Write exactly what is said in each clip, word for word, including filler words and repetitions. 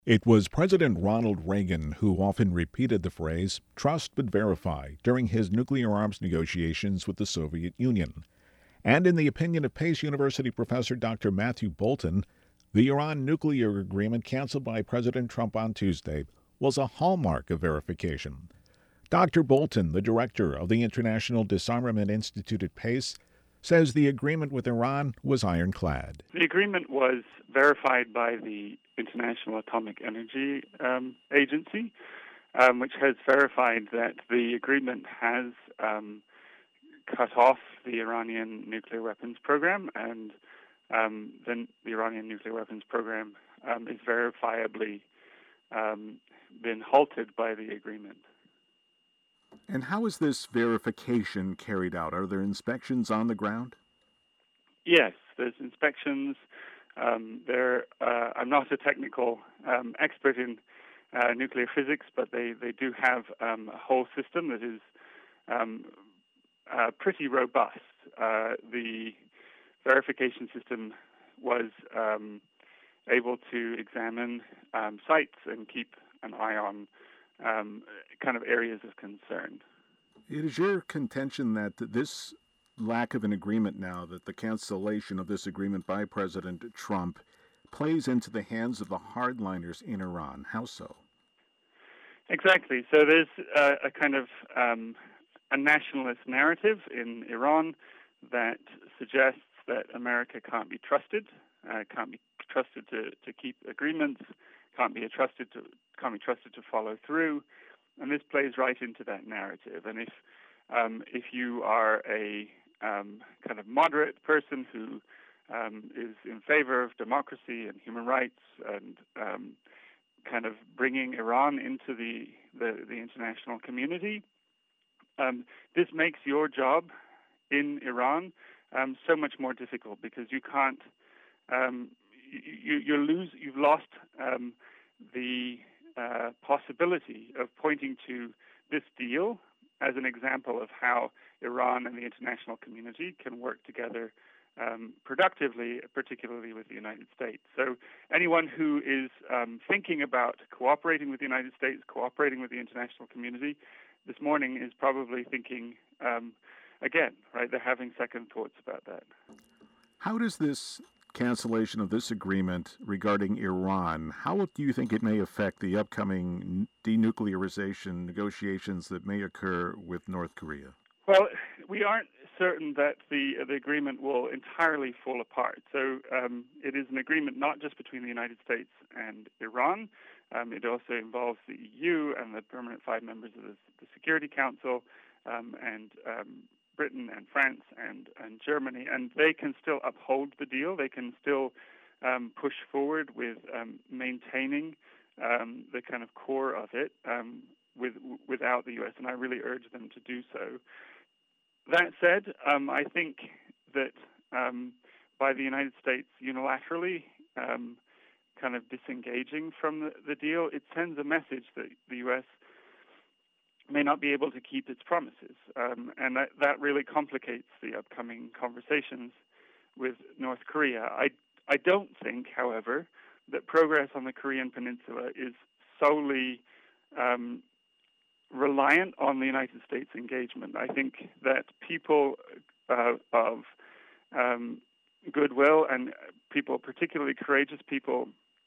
It was President Ronald Reagan who often repeated the phrase, trust but verify, during his nuclear arms negotiations with the Soviet Union. And in the opinion of Pace University professor Doctor Matthew Bolton, the Iran nuclear agreement canceled by President Trump on Tuesday was a hallmark of verification. Doctor Bolton, the director of the International Disarmament Institute at Pace, says the agreement with Iran was ironclad. The agreement was verified by the International Atomic Energy um, Agency, um, which has verified that the agreement has um, cut off the Iranian nuclear weapons program, and um, then the Iranian nuclear weapons program um, is verifiably um, been halted by the agreement. And how is this verification carried out? Are there inspections on the ground? Yes, there's inspections. Um, there, uh, I'm not a technical um, expert in uh, nuclear physics, but they, they do have um, a whole system that is um, uh, pretty robust. Uh, the verification system was um, able to examine um, sites and keep an eye on um, kind of areas of concern. It is your contention that this lack of an agreement now, that the cancellation of this agreement by President Trump plays into the hands of the hardliners in Iran. How so? Exactly. So there's a, a kind of um, a nationalist narrative in Iran that suggests that America can't be trusted, uh, can't be trusted to, to keep agreements, can't be trusted to can't be trusted to follow through, and this plays right into that narrative. And if um, if you are a um, kind of moderate person who um, is in favor of democracy and human rights and um, kind of bringing Iran into the the, the international community, um, this makes your job in Iran um, so much more difficult because you can't um, you, you lose you've lost um, the uh, possibility of pointing to this deal as an example of how Iran and the international community can work together um, productively, particularly with the United States. So anyone who is um, thinking about cooperating with the United States, cooperating with the international community, this morning is probably thinking um, again, right? They're having second thoughts about that. How does this cancellation of this agreement regarding Iran, how do you think it may affect the upcoming denuclearization negotiations that may occur with North Korea? Well, we aren't certain that the the agreement will entirely fall apart. So um, it is an agreement not just between the United States and Iran. Um, it also involves the E U and the permanent five members of the, the Security Council um, and um, Britain and France and, and Germany, and they can still uphold the deal. They can still um, push forward with um, maintaining um, the kind of core of it um, with, without the U S, and I really urge them to do so. That said, um, I think that um, by the United States unilaterally um, kind of disengaging from the, the deal, it sends a message that the U S may not be able to keep its promises. Um, and that, that really complicates the upcoming conversations with North Korea. I, I don't think, however, that progress on the Korean Peninsula is solely um, reliant on the United States engagement. I think that people uh, of um, goodwill and people, particularly courageous people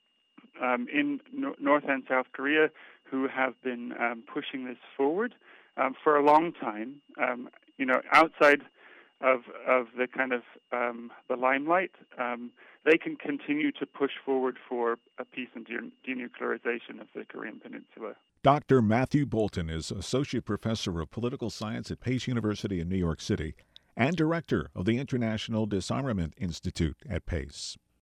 um, in no- North and South Korea, who have been um, pushing this forward um, for a long time, um, you know, outside of of the kind of um, the limelight, um, they can continue to push forward for a peace and de- denuclearization of the Korean Peninsula. Doctor Matthew Bolton is Associate Professor of Political Science at Pace University in New York City and Director of the International Disarmament Institute at Pace.